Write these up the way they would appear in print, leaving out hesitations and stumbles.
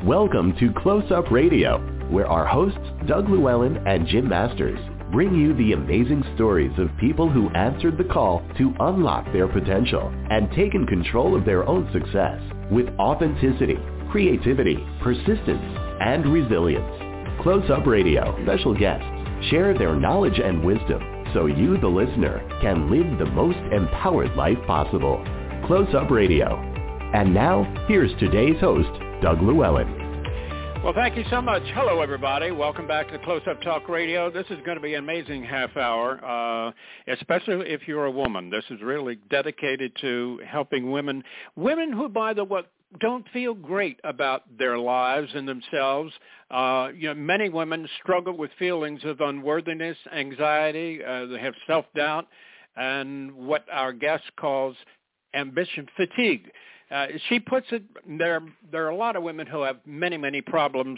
Welcome to Close Up Radio, where our hosts, Doug Llewellyn and Jim Masters, bring you the amazing stories of people who answered the call to unlock their potential and taken control of their own success with authenticity, creativity, persistence, and resilience. Close Up Radio special guests share their knowledge and wisdom so you, the listener, can live the most empowered life possible. Close Up Radio. And now, here's today's host, Doug Llewellyn. Well, thank you so much. Hello, everybody. Welcome back to Close Up Talk Radio. This is going to be an amazing half hour, especially if you're a woman. This is really dedicated to helping women who, by the way, don't feel great about their lives and themselves. Many women struggle with feelings of unworthiness, anxiety. They have self-doubt, and what our guest calls ambition fatigue. She puts it, there are a lot of women who have many, many problems.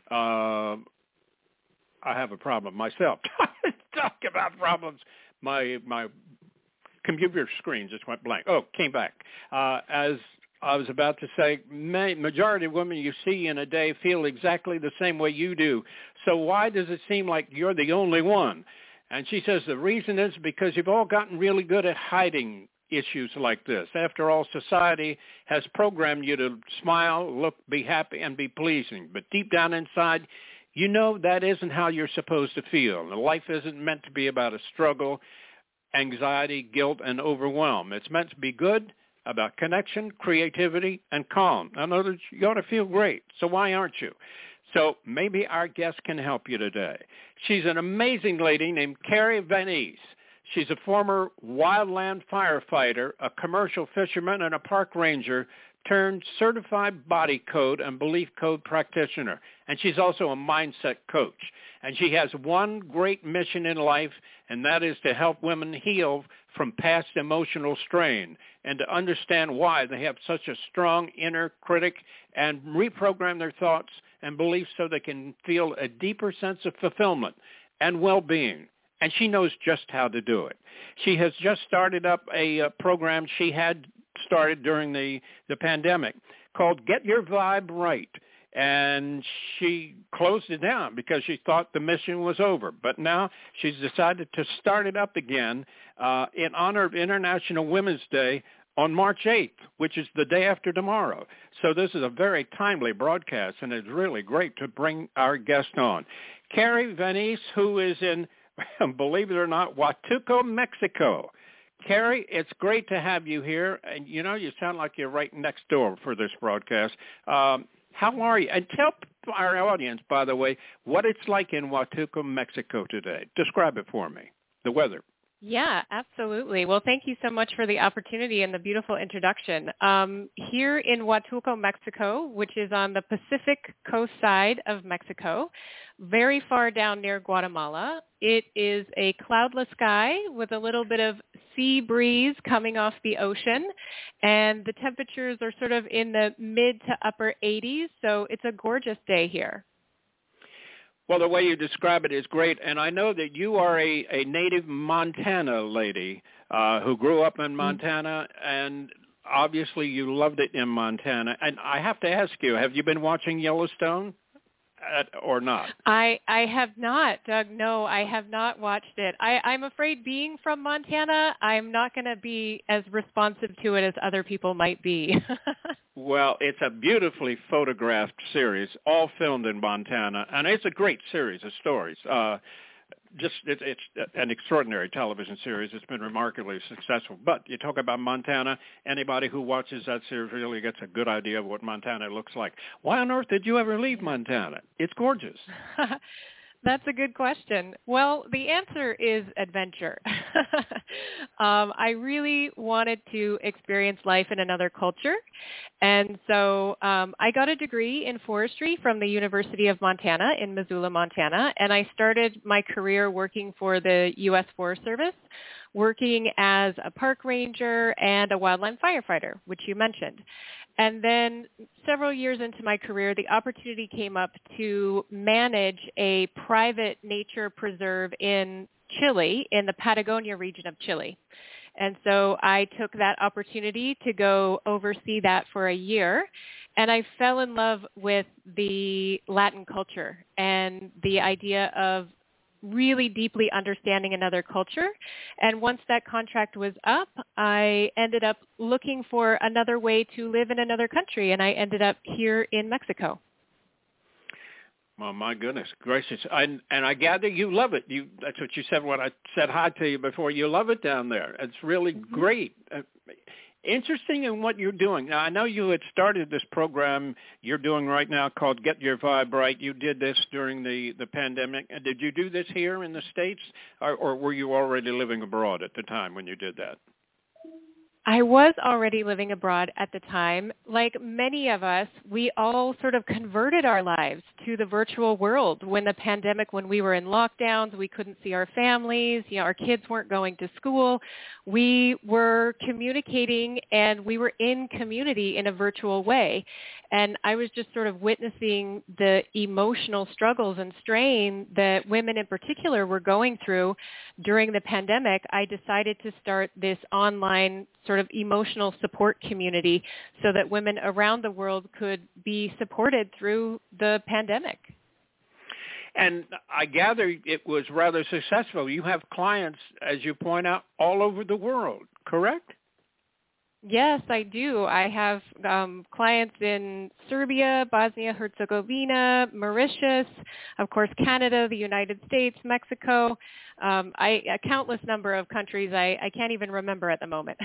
I have a problem myself. Talk about problems. My computer screen just went blank. Oh, came back. As I was about to say, majority of women you see in a day feel exactly the same way you do. So why does it seem like you're the only one? And she says the reason is because you've all gotten really good at hiding issues like this. After all, society has programmed you to smile, look, be happy, and be pleasing. But deep down inside, you know that isn't how you're supposed to feel. Life isn't meant to be about a struggle, anxiety, guilt, and overwhelm. It's meant to be good, about connection, creativity, and calm. In other words, you ought to feel great. So why aren't you? So maybe our guest can help you today. She's an amazing lady named Carrie Vanise. She's a former wildland firefighter, a commercial fisherman, and a park ranger turned certified body code and belief code practitioner. And she's also a mindset coach. And she has one great mission in life, and that is to help women heal from past emotional strain and to understand why they have such a strong inner critic and reprogram their thoughts and beliefs so they can feel a deeper sense of fulfillment and well-being. And she knows just how to do it. She has just started up a program she had started during the pandemic called Get Your Vibe Right. And she closed it down because she thought the mission was over. But now she's decided to start it up again in honor of International Women's Day on March 8th, which is the day after tomorrow. So this is a very timely broadcast, and it's really great to bring our guest on. Carrie Vanise, who is in, believe it or not, Huatulco, Mexico. Carrie, it's great to have you here. And, you sound like you're right next door for this broadcast. How are you? And tell our audience, by the way, what it's like in Huatulco, Mexico today. Describe it for me, the weather. Yeah, absolutely. Well, thank you so much for the opportunity and the beautiful introduction. Here in Huatulco, Mexico, which is on the Pacific coast side of Mexico, very far down near Guatemala, it is a cloudless sky with a little bit of sea breeze coming off the ocean, and the temperatures are sort of in the mid to upper 80s, so it's a gorgeous day here. Well, the way you describe it is great, and I know that you are a native Montana lady who grew up in Montana, and obviously you loved it in Montana. And I have to ask you, have you been watching Yellowstone or not? I have not, Doug. No, I have not watched it. I'm afraid being from Montana, I'm not going to be as responsive to it as other people might be. Well, it's a beautifully photographed series, all filmed in Montana, and it's a great series of stories. It's an extraordinary television series. It's been remarkably successful. But you talk about Montana, anybody who watches that series really gets a good idea of what Montana looks like. Why on earth did you ever leave Montana? It's gorgeous. That's a good question. Well, the answer is adventure. I really wanted to experience life in another culture. And so I got a degree in forestry from the University of Montana in Missoula, Montana. And I started my career working for the U.S. Forest Service, working as a park ranger and a wildland firefighter, which you mentioned. And then several years into my career, the opportunity came up to manage a private nature preserve in Chile, in the Patagonia region of Chile. And so I took that opportunity to go oversee that for a year. And I fell in love with the Latin culture and the idea of really deeply understanding another culture. And once that contract was up, I ended up looking for another way to live in another country, and I ended up here in Mexico. Well, my goodness gracious. And I gather you love it. That's what you said when I said hi to you before. You love it down there. It's really great. Interesting in what you're doing. Now, I know you had started this program you're doing right now called Get Your Vibe Right. You did this during the pandemic. Did you do this here in the States, or were you already living abroad at the time when you did that? I was already living abroad at the time. Like many of us, we all sort of converted our lives to the virtual world when the pandemic, when we were in lockdowns, we couldn't see our families, our kids weren't going to school. We were communicating and we were in community in a virtual way. And I was just sort of witnessing the emotional struggles and strain that women in particular were going through during the pandemic. I decided to start this online sort of emotional support community so that women around the world could be supported through the pandemic. And I gather it was rather successful. You have clients, as you point out, all over the world, correct? Yes, I do. I have clients in Serbia, Bosnia-Herzegovina, Mauritius, of course, Canada, the United States, Mexico, a countless number of countries I can't even remember at the moment.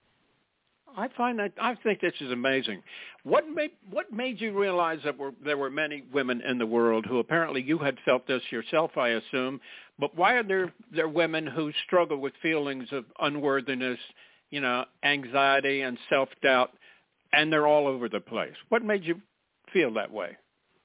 I think this is amazing. What made you realize that there were many women in the world who apparently you had felt this yourself, I assume, but why are there women who struggle with feelings of unworthiness, anxiety and self-doubt, and they're all over the place? What made you feel that way?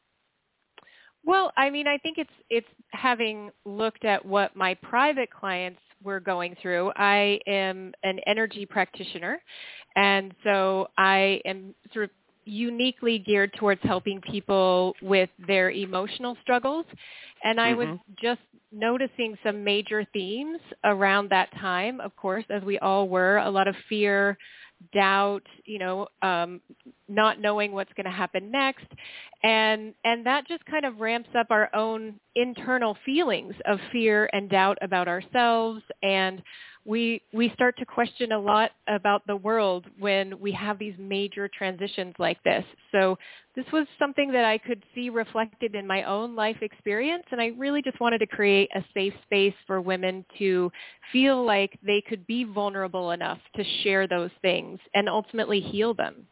Well, I mean, I think it's having looked at what my private clients were going through. I am an energy practitioner, and so I am sort of uniquely geared towards helping people with their emotional struggles. And I was just noticing some major themes around that time, of course, as we all were, a lot of fear, doubt, not knowing what's going to happen next. And that just kind of ramps up our own internal feelings of fear and doubt about ourselves. And we start to question a lot about the world when we have these major transitions like this. So this was something that I could see reflected in my own life experience, and I really just wanted to create a safe space for women to feel like they could be vulnerable enough to share those things and ultimately heal them.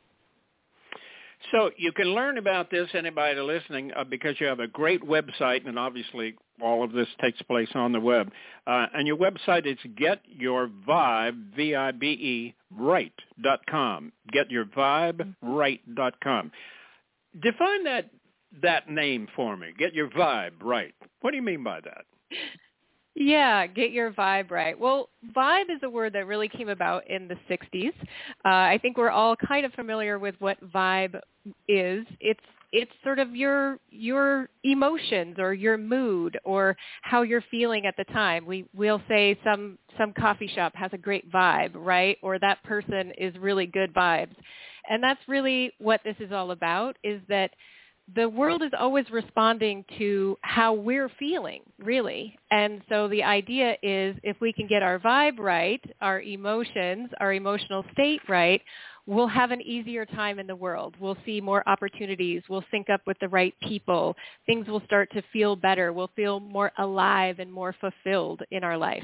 So you can learn about this, anybody listening, because you have a great website, and obviously all of this takes place on the web. And your website is getyourvibe, V-I-B-E, right.com, getyourvibe.right.com. Define that name for me, Get Your Vibe Right. What do you mean by that? Yeah, get your vibe right. Well, vibe is a word that really came about in the 60s. I think we're all kind of familiar with what vibe is. It's sort of your emotions or your mood or how you're feeling at the time. We'll say some coffee shop has a great vibe, right? Or that person is really good vibes. And that's really what this is all about, is that the world is always responding to how we're feeling, really. And so the idea is if we can get our vibe right, our emotions, our emotional state right, we'll have an easier time in the world. We'll see more opportunities. We'll sync up with the right people. Things will start to feel better. We'll feel more alive and more fulfilled in our life.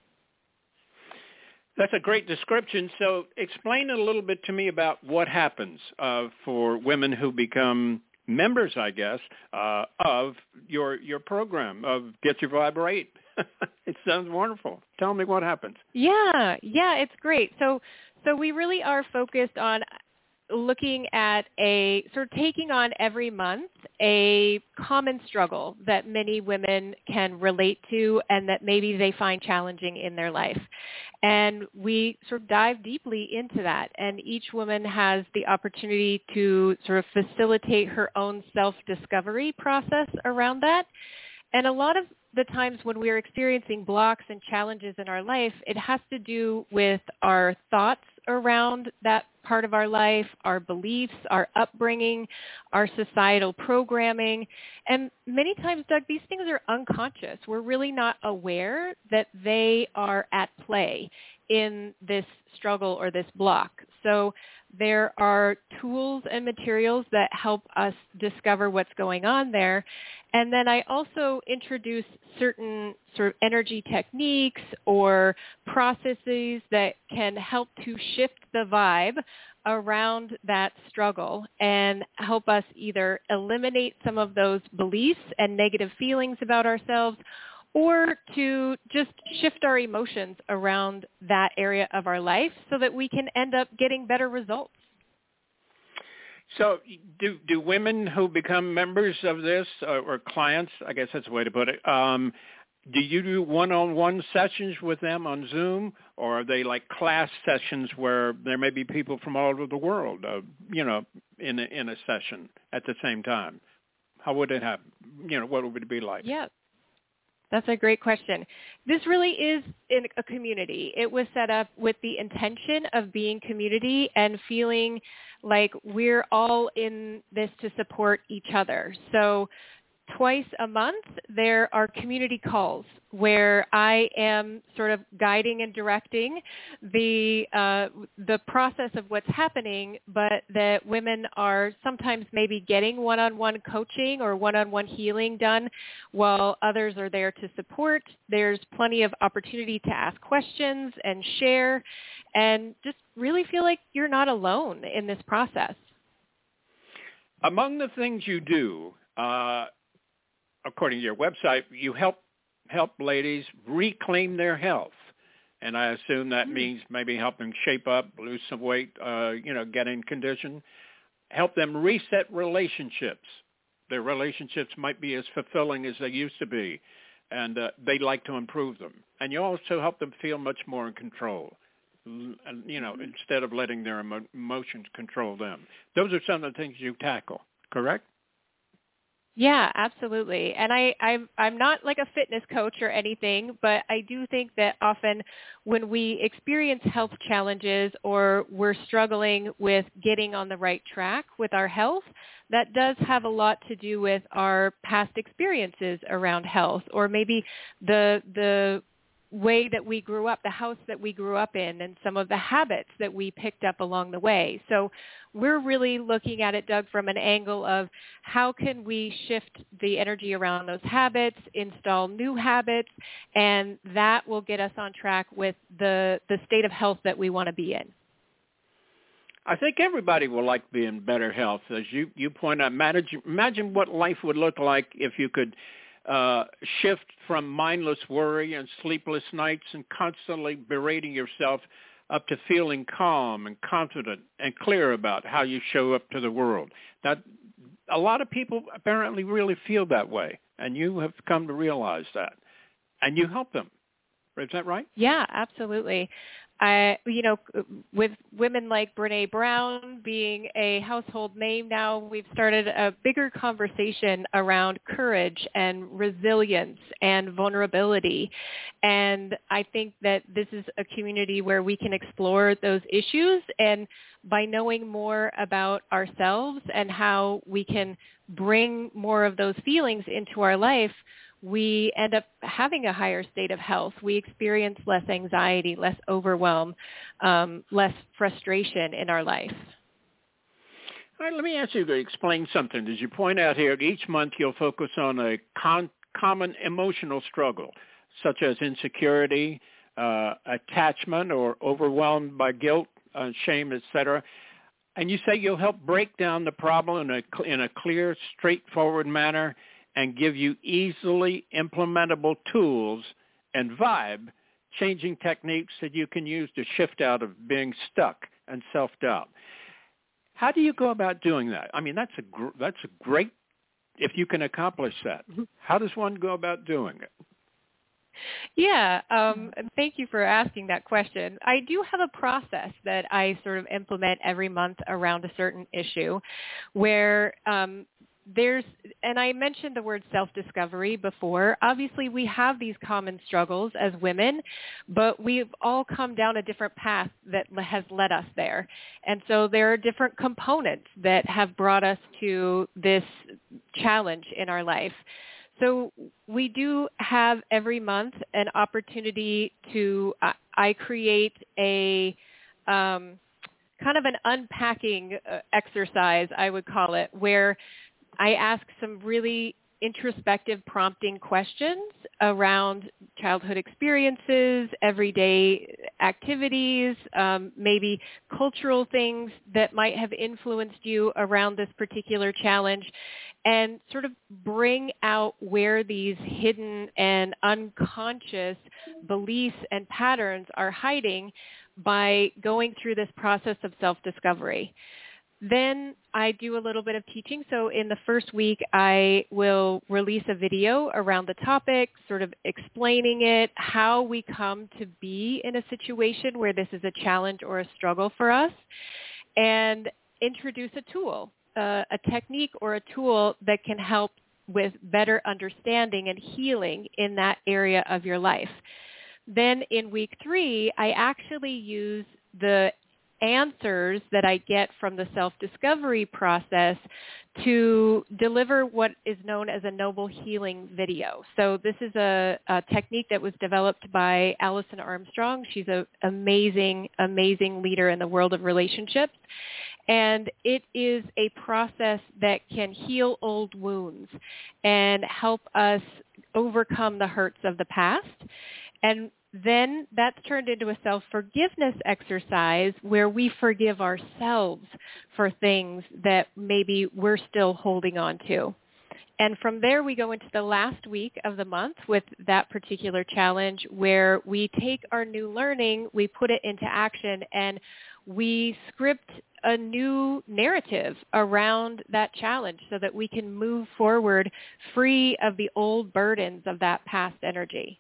That's a great description. So explain a little bit to me about what happens for women who become members, I guess, of your program of Get Your Vibe Right. It sounds wonderful. Tell me what happens. Yeah, it's great. So we really are focused on looking at sort of taking on every month a common struggle that many women can relate to and that maybe they find challenging in their life. And we sort of dive deeply into that. And each woman has the opportunity to sort of facilitate her own self-discovery process around that. And a lot of the times when we're experiencing blocks and challenges in our life, it has to do with our thoughts around that part of our life, our beliefs, our upbringing, our societal programming. And many times, Doug, these things are unconscious. We're really not aware that they are at play in this struggle or this block. So there are tools and materials that help us discover what's going on there. And then I also introduce certain sort of energy techniques or processes that can help to shift the vibe around that struggle and help us either eliminate some of those beliefs and negative feelings about ourselves, or to just shift our emotions around that area of our life so that we can end up getting better results. So do women who become members of this or clients, I guess that's the way to put it, do you do one-on-one sessions with them on Zoom, or are they like class sessions where there may be people from all over the world, in a session at the same time? How would it happen? What would it be like? Yeah. That's a great question. This really is in a community. It was set up with the intention of being community and feeling like we're all in this to support each other. So twice a month, there are community calls where I am sort of guiding and directing the process of what's happening, but that women are sometimes maybe getting one-on-one coaching or one-on-one healing done while others are there to support. There's plenty of opportunity to ask questions and share and just really feel like you're not alone in this process. Among the things you do, according to your website, you help ladies reclaim their health. And I assume that means maybe help them shape up, lose some weight, get in condition, help them reset relationships. Their relationships might be as fulfilling as they used to be, and they'd like to improve them. And you also help them feel much more in control, instead of letting their emotions control them. Those are some of the things you tackle, correct? Yeah, absolutely. And I'm not like a fitness coach or anything, but I do think that often when we experience health challenges or we're struggling with getting on the right track with our health, that does have a lot to do with our past experiences around health, or maybe the way that we grew up, the house that we grew up in, and some of the habits that we picked up along the way. So we're really looking at it, Doug, from an angle of how can we shift the energy around those habits, install new habits, and that will get us on track with the state of health that we want to be in. I think everybody will like being in better health. As you point out, imagine what life would look like if you could shift from mindless worry and sleepless nights and constantly berating yourself up to feeling calm and confident and clear about how you show up to the world. That a lot of people apparently really feel that way, and you have come to realize that, and you help them. Is that right? Yeah, absolutely. With women like Brene Brown being a household name now, we've started a bigger conversation around courage and resilience and vulnerability. And I think that this is a community where we can explore those issues, and by knowing more about ourselves and how we can bring more of those feelings into our life, we end up having a higher state of health. We experience less anxiety, less overwhelm, less frustration in our life. All right, let me ask you to explain something. As you point out here, each month you'll focus on a common emotional struggle, such as insecurity, attachment, or overwhelmed by guilt, shame, etc. And you say you'll help break down the problem in a clear, straightforward manner and give you easily implementable tools and vibe-changing techniques that you can use to shift out of being stuck and self-doubt. How do you go about doing that? I mean, that's a great, if you can accomplish that. How does one go about doing it? Yeah, thank you for asking that question. I do have a process that I sort of implement every month around a certain issue where and I mentioned the word self-discovery before. Obviously, we have these common struggles as women, but we've all come down a different path that has led us there. And so there are different components that have brought us to this challenge in our life. So we do have every month an opportunity to, I create a kind of an unpacking exercise, I would call it, where I ask some really introspective prompting questions around childhood experiences, everyday activities, maybe cultural things that might have influenced you around this particular challenge, and sort of bring out where these hidden and unconscious beliefs and patterns are hiding by going through this process of self-discovery. Then I do a little bit of teaching. So in the first week, I will release a video around the topic, sort of explaining it, how we come to be in a situation where this is a challenge or a struggle for us, and introduce a tool, a technique or a tool that can help with better understanding and healing in that area of your life. Then in week 3, I actually use the answers that I get from the self-discovery process to deliver what is known as a noble healing video. So this is a technique that was developed by Alison Armstrong. She's an amazing, amazing leader in the world of relationships. And it is a process that can heal old wounds and help us overcome the hurts of the past. And then that's turned into a self-forgiveness exercise where we forgive ourselves for things that maybe we're still holding on to. And from there, we go into the last week of the month with that particular challenge where we take our new learning, we put it into action, and we script a new narrative around that challenge so that we can move forward free of the old burdens of that past energy.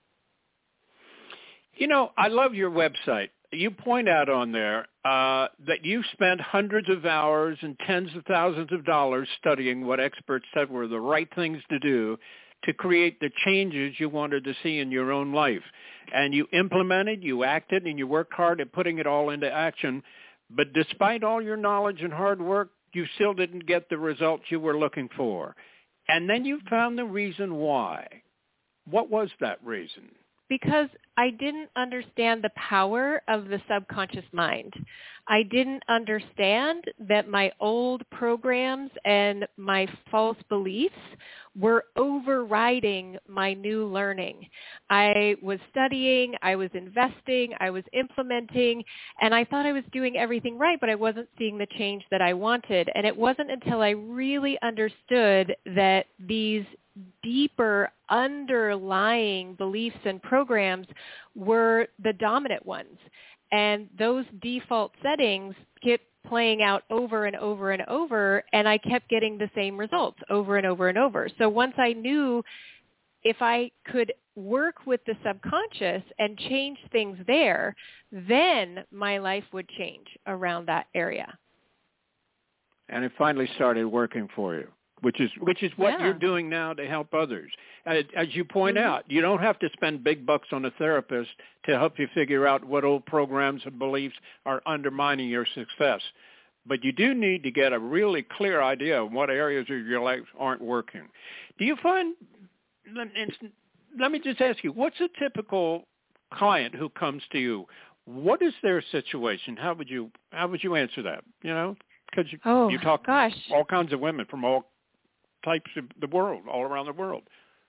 You know, I love your website. You point out on there that you spent hundreds of hours and tens of thousands of dollars studying what experts said were the right things to do to create the changes you wanted to see in your own life. And you implemented, you acted, and you worked hard at putting it all into action. But despite all your knowledge and hard work, you still didn't get the results you were looking for. And then you found the reason why. What was that reason? Because I didn't understand the power of the subconscious mind. I didn't understand that my old programs and my false beliefs were overriding my new learning. I was studying, I was investing, I was implementing, and I thought I was doing everything right, but I wasn't seeing the change that I wanted. And it wasn't until I really understood that these deeper underlying beliefs and programs were the dominant ones. And those default settings kept playing out over and over and over, and I kept getting the same results over and over and over. So once I knew if I could work with the subconscious and change things there, then my life would change around that area. And it finally started working for you. Which is what you're doing now to help others. As you point out, you don't have to spend big bucks on a therapist to help you figure out what old programs and beliefs are undermining your success. But you do need to get a really clear idea of what areas of your life aren't working. Do you find, let me just ask you, what's a typical client who comes to you? What is their situation? How would you answer that? You know, because you talk to all kinds of women from all types of the world, all around the world.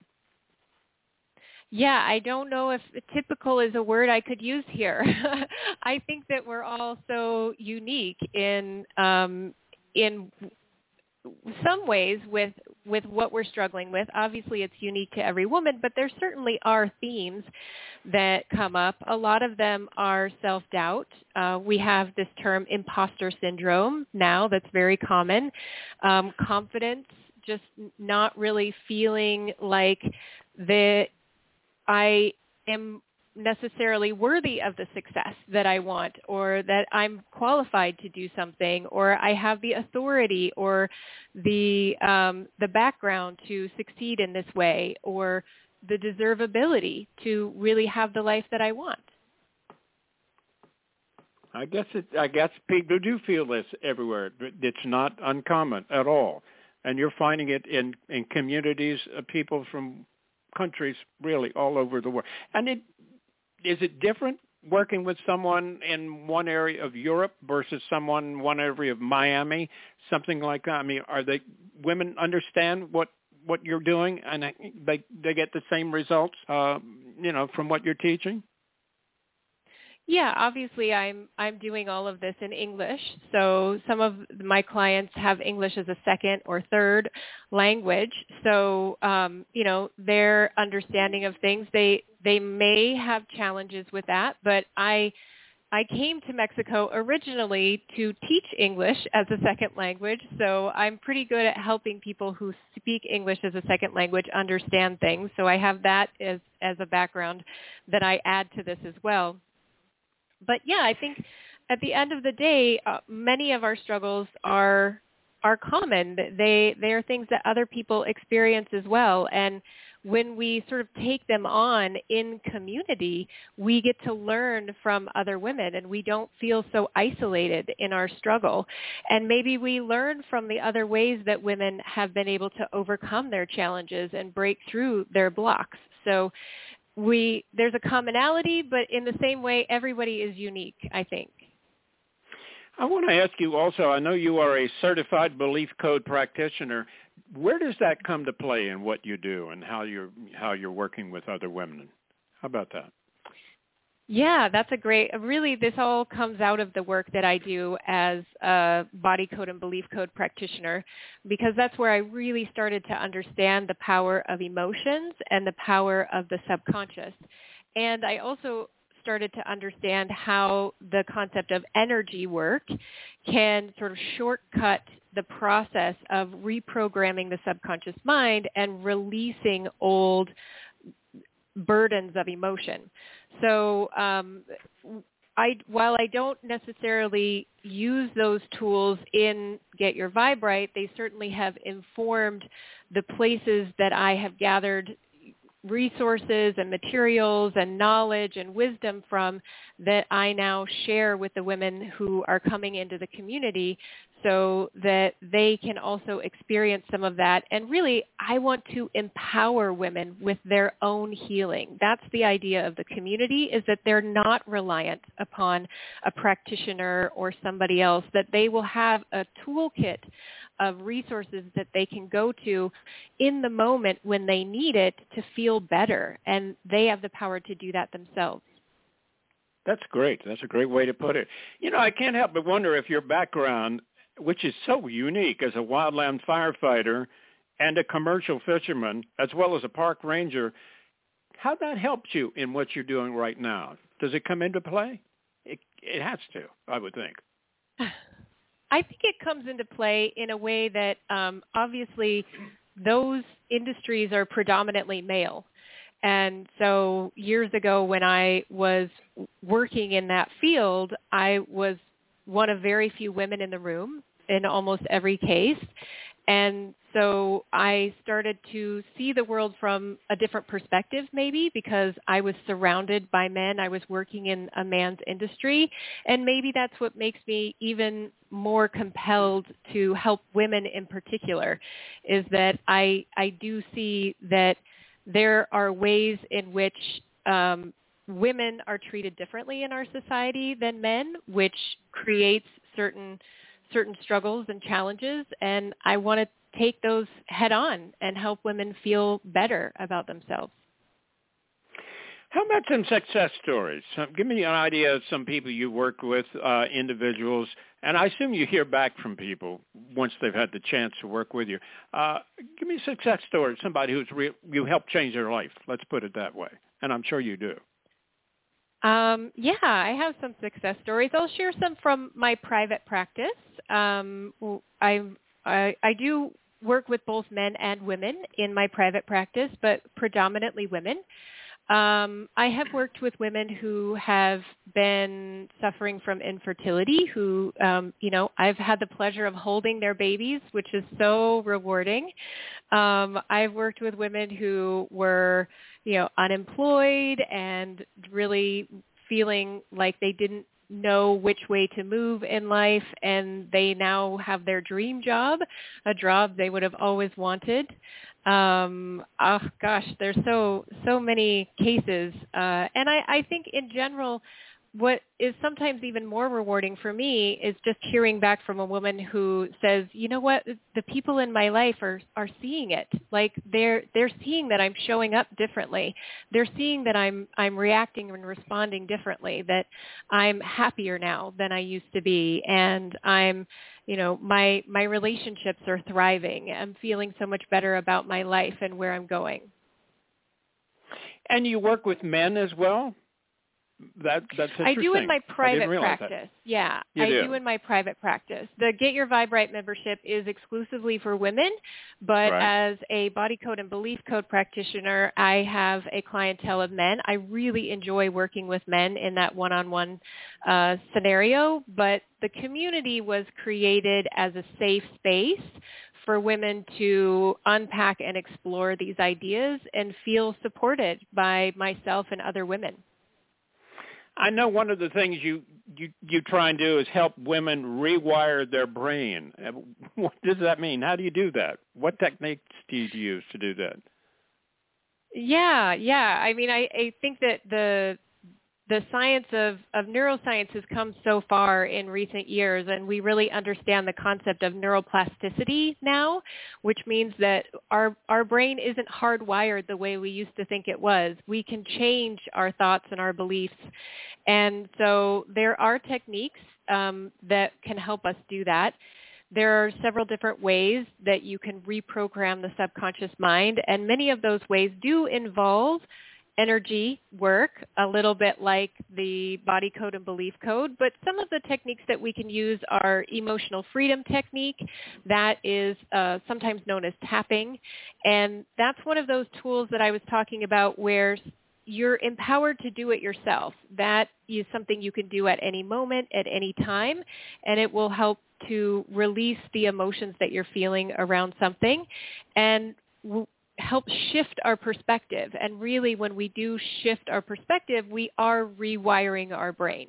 Yeah, I don't know if typical is a word I could use here. I think that we're all so unique in some ways with what we're struggling with. Obviously, it's unique to every woman, but there certainly are themes that come up. A lot of them are self-doubt. We have this term imposter syndrome now that's very common. Confidence, just not really feeling like that I am necessarily worthy of the success that I want, or that I'm qualified to do something, or I have the authority or the background to succeed in this way, or the deservability to really have the life that I want. I guess people do feel this everywhere. It's not uncommon at all. And you're finding it in communities of people from countries really all over the world. And is it different working with someone in one area of Europe versus someone in one area of Miami, something like that? I mean, women understand what you're doing, and they get the same results, from what you're teaching? Yeah, obviously I'm doing all of this in English. So some of my clients have English as a second or third language. So, their understanding of things, they may have challenges with that, but I came to Mexico originally to teach English as a second language, so I'm pretty good at helping people who speak English as a second language understand things. So I have that as a background that I add to this as well. But yeah, I think at the end of the day, many of our struggles are common. They are things that other people experience as well. And when we sort of take them on in community, we get to learn from other women, and we don't feel so isolated in our struggle. And maybe we learn from the other ways that women have been able to overcome their challenges and break through their blocks. So there's a commonality, but in the same way, everybody is unique, I think. I want to ask you also, I know you are a certified belief code practitioner. Where does that come to play in what you do and how you're working with other women? How about that? Yeah, really this all comes out of the work that I do as a body code and belief code practitioner, because that's where I really started to understand the power of emotions and the power of the subconscious. And I also started to understand how the concept of energy work can sort of shortcut the process of reprogramming the subconscious mind and releasing old burdens of emotion. So while I don't necessarily use those tools in Get Your Vibe Right, they certainly have informed the places that I have gathered resources and materials and knowledge and wisdom from, that I now share with the women who are coming into the community, so that they can also experience some of that. And really, I want to empower women with their own healing. That's the idea of the community, is that they're not reliant upon a practitioner or somebody else, that they will have a toolkit of resources that they can go to in the moment when they need it to feel better. And they have the power to do that themselves. That's great. That's a great way to put it. I can't help but wonder if your background, which is so unique as a wildland firefighter and a commercial fisherman, as well as a park ranger, how that helps you in what you're doing right now. Does it come into play? It has to, I would think. I think it comes into play in a way that obviously those industries are predominantly male. And so years ago when I was working in that field, I was one of very few women in the room in almost every case. And so I started to see the world from a different perspective, maybe because I was surrounded by men. I was working in a man's industry. And maybe that's what makes me even more compelled to help women in particular, is that I do see that there are ways in which women are treated differently in our society than men, which creates certain struggles and challenges, and I want to take those head on and help women feel better about themselves. How about some success stories? Give me an idea of some people you worked with, individuals, and I assume you hear back from people once they've had the chance to work with you. Give me a success story, somebody who's you helped change their life. Let's put it that way, and I'm sure you do. Yeah, I have some success stories. I'll share some from my private practice. I do work with both men and women in my private practice, but predominantly women. I have worked with women who have been suffering from infertility, who, I've had the pleasure of holding their babies, which is so rewarding. I've worked with women who were, unemployed and really feeling like they didn't know which way to move in life, and they now have their dream job, a job they would have always wanted. There's so many cases. And I think in general, what is sometimes even more rewarding for me is just hearing back from a woman who says, you know what, the people in my life are seeing it. Like they're seeing that I'm showing up differently. They're seeing that I'm reacting and responding differently, that I'm happier now than I used to be. And I'm, my relationships are thriving. I'm feeling so much better about my life and where I'm going. And you work with men as well? That's interesting. I do in my private practice. That. Yeah, I do in my private practice. The Get Your Vibe Right membership is exclusively for women, but as a body code and belief code practitioner, I have a clientele of men. I really enjoy working with men in that one-on-one scenario, but the community was created as a safe space for women to unpack and explore these ideas and feel supported by myself and other women. I know one of the things you try and do is help women rewire their brain. What does that mean? How do you do that? What techniques do you use to do that? Yeah. I mean, I think that the science of neuroscience has come so far in recent years, and we really understand the concept of neuroplasticity now, which means that our brain isn't hardwired the way we used to think it was. We can change our thoughts and our beliefs. And so there are techniques that can help us do that. There are several different ways that you can reprogram the subconscious mind, and many of those ways do involve energy work, a little bit like the body code and belief code, but some of the techniques that we can use are emotional freedom technique, that is sometimes known as tapping, and that's one of those tools that I was talking about where you're empowered to do it yourself. That is something you can do at any moment, at any time, and it will help to release the emotions that you're feeling around something and help shift our perspective. And really, when we do shift our perspective, we are rewiring our brain.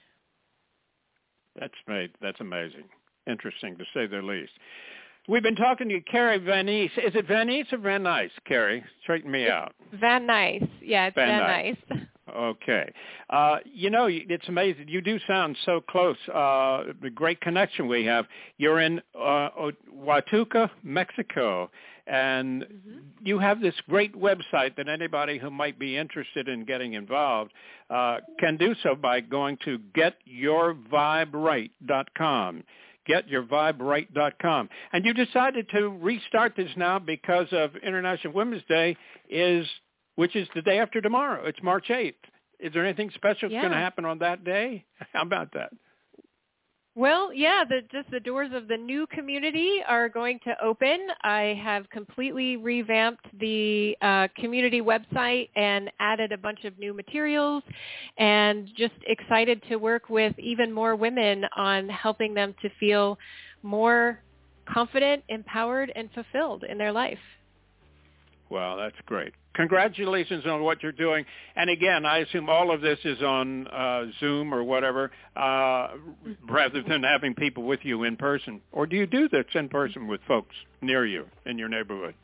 That's amazing. Interesting, to say the least. We've been talking to Carrie Van Nice. Is it Van Nice or Van Nice, Carrie? Straighten me out. Van Nice. Yeah, it's Van Nice. Okay. It's amazing. You do sound so close. The great connection we have. You're in Huatuca, Mexico, and you have this great website that anybody who might be interested in getting involved can do so by going to getyourviberight.com. getyourviberight.com. And you decided to restart this now because of International Women's Day, which is the day after tomorrow. It's March 8th. Is there anything special that's going to happen on that day? How about that? Well, yeah, the doors of the new community are going to open. I have completely revamped the community website and added a bunch of new materials, and just excited to work with even more women on helping them to feel more confident, empowered, and fulfilled in their life. Well, that's great. Congratulations on what you're doing. And again, I assume all of this is on Zoom or whatever, rather than having people with you in person. Or do you do this in person with folks near you in your neighborhood?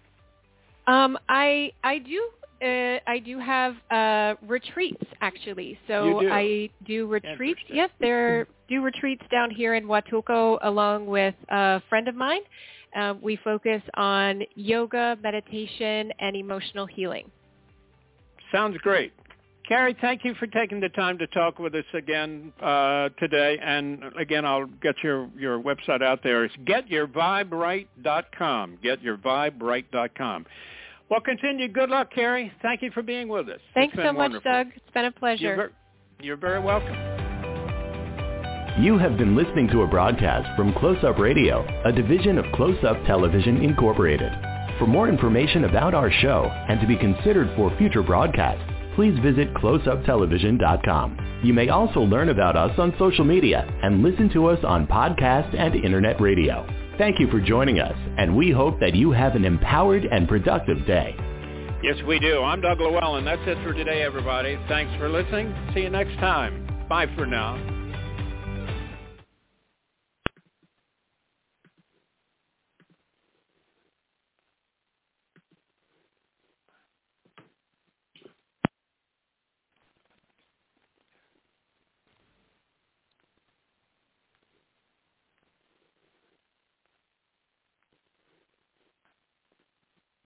I do have retreats, actually. So I do retreats. Yes, there do retreats down here in Huatuco along with a friend of mine. We focus on yoga, meditation, and emotional healing. Sounds great. Carrie, thank you for taking the time to talk with us again today. And again, I'll get your website out there. It's getyourviberight.com. Getyourviberight.com. Well, continued good luck, Carrie. Thank you for being with us. Thanks so much, Doug. It's been a pleasure. You're very welcome. You have been listening to a broadcast from Close Up Radio, a division of Close Up Television Incorporated. For more information about our show and to be considered for future broadcasts, please visit closeuptelevision.com. You may also learn about us on social media and listen to us on podcast and internet radio. Thank you for joining us, and we hope that you have an empowered and productive day. Yes, we do. I'm Doug Llewellyn. That's it for today, everybody. Thanks for listening. See you next time. Bye for now.